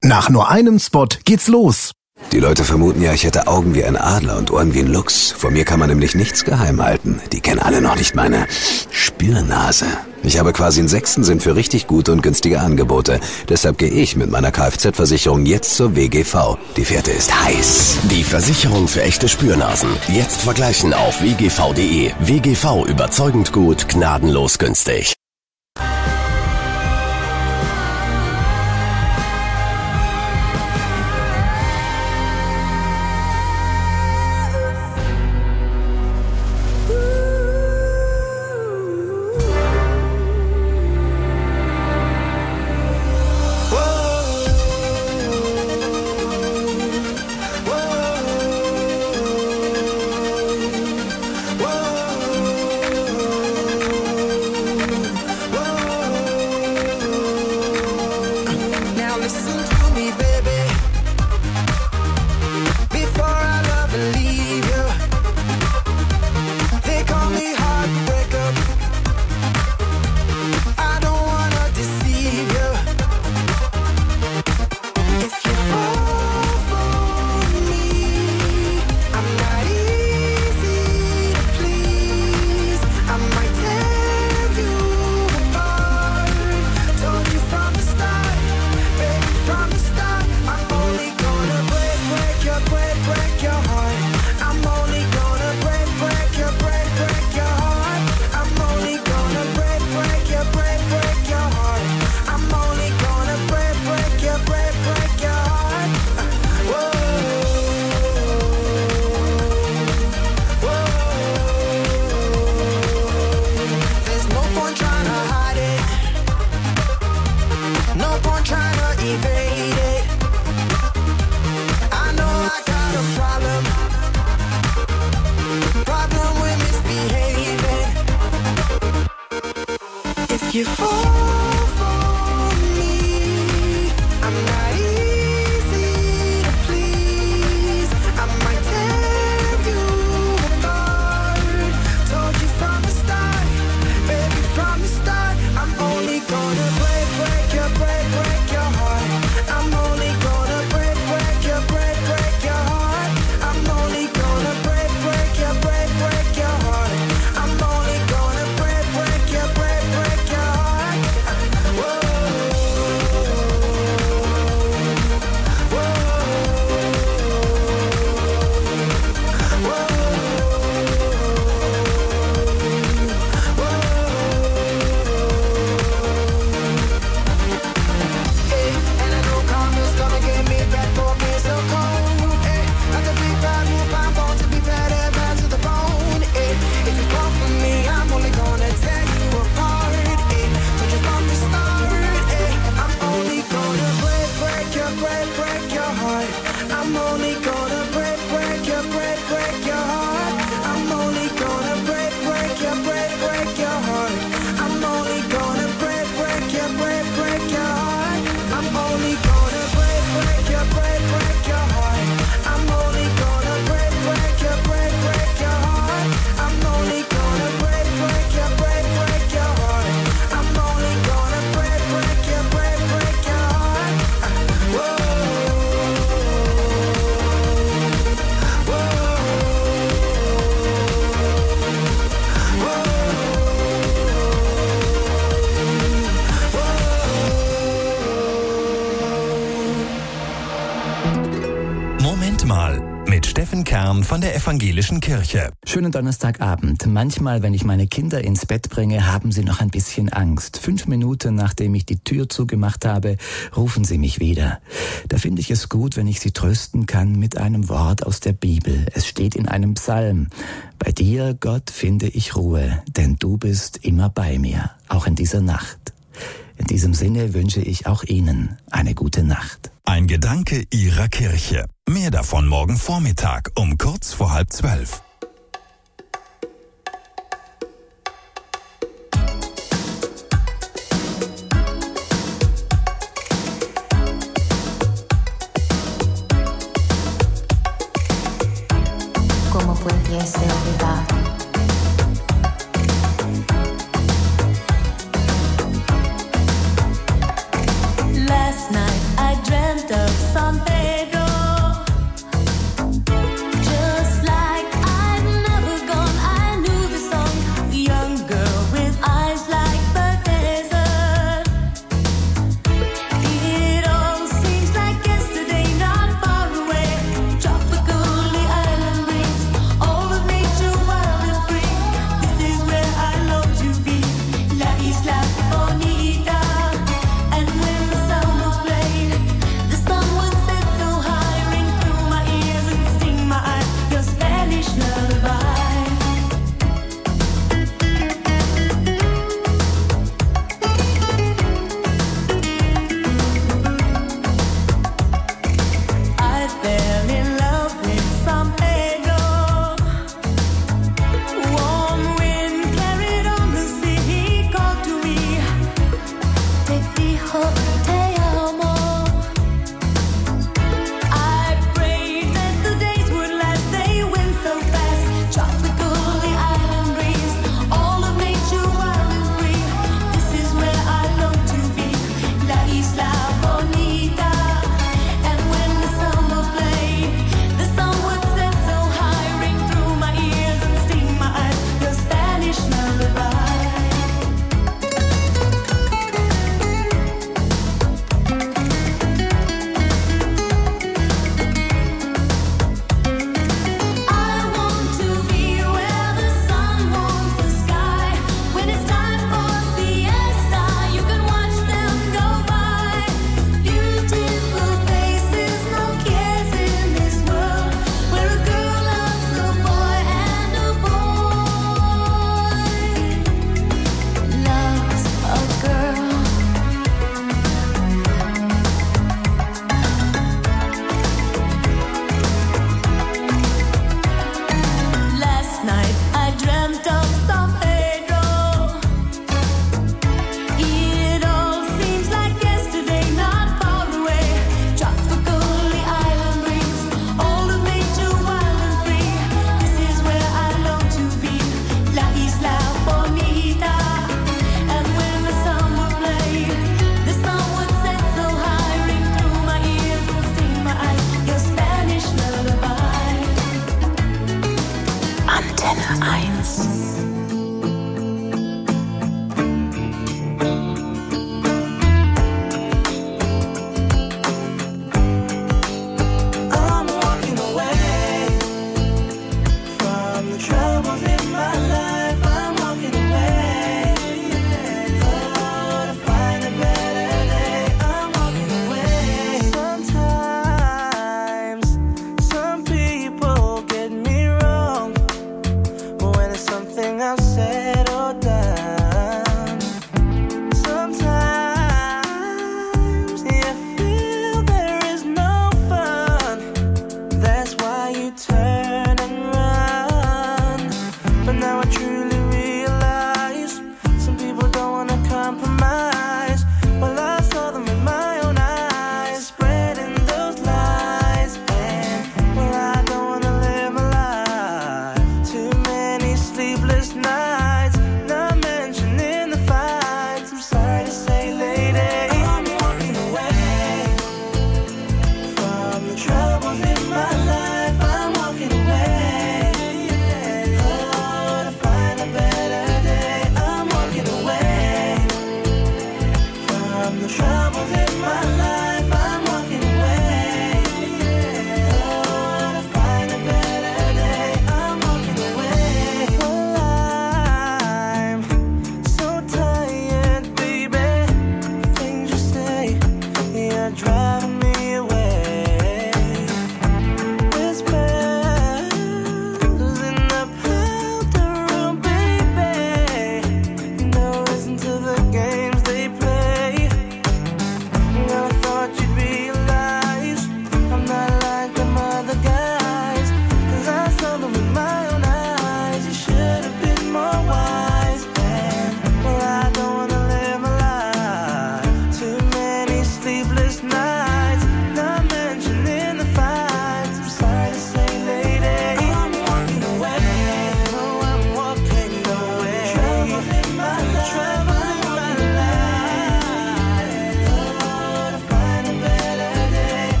Nach nur einem Spot geht's los. Die Leute vermuten ja, ich hätte Augen wie ein Adler und Ohren wie ein Luchs. Vor mir kann man nämlich nichts geheim halten. Die kennen alle noch nicht meine Spürnase. Ich habe quasi einen sechsten Sinn für richtig gute und günstige Angebote. Deshalb gehe ich mit meiner Kfz-Versicherung jetzt zur WGV. Die Fährte ist heiß. Die Versicherung für echte Spürnasen. Jetzt vergleichen auf wgv.de. WGV, überzeugend gut, gnadenlos günstig. Von der evangelischen Kirche. Schönen Donnerstagabend. Manchmal, wenn ich meine Kinder ins Bett bringe, haben sie noch ein bisschen Angst. 5 Minuten, nachdem ich die Tür zugemacht habe, rufen sie mich wieder. Da finde ich es gut, wenn ich sie trösten kann mit einem Wort aus der Bibel. Es steht in einem Psalm: Bei dir, Gott, finde ich Ruhe, denn du bist immer bei mir, auch in dieser Nacht. In diesem Sinne wünsche ich auch Ihnen eine gute Nacht. Ein Gedanke Ihrer Kirche. Mehr davon morgen Vormittag um kurz vor 11:30. ¿Cómo pudiese olvidar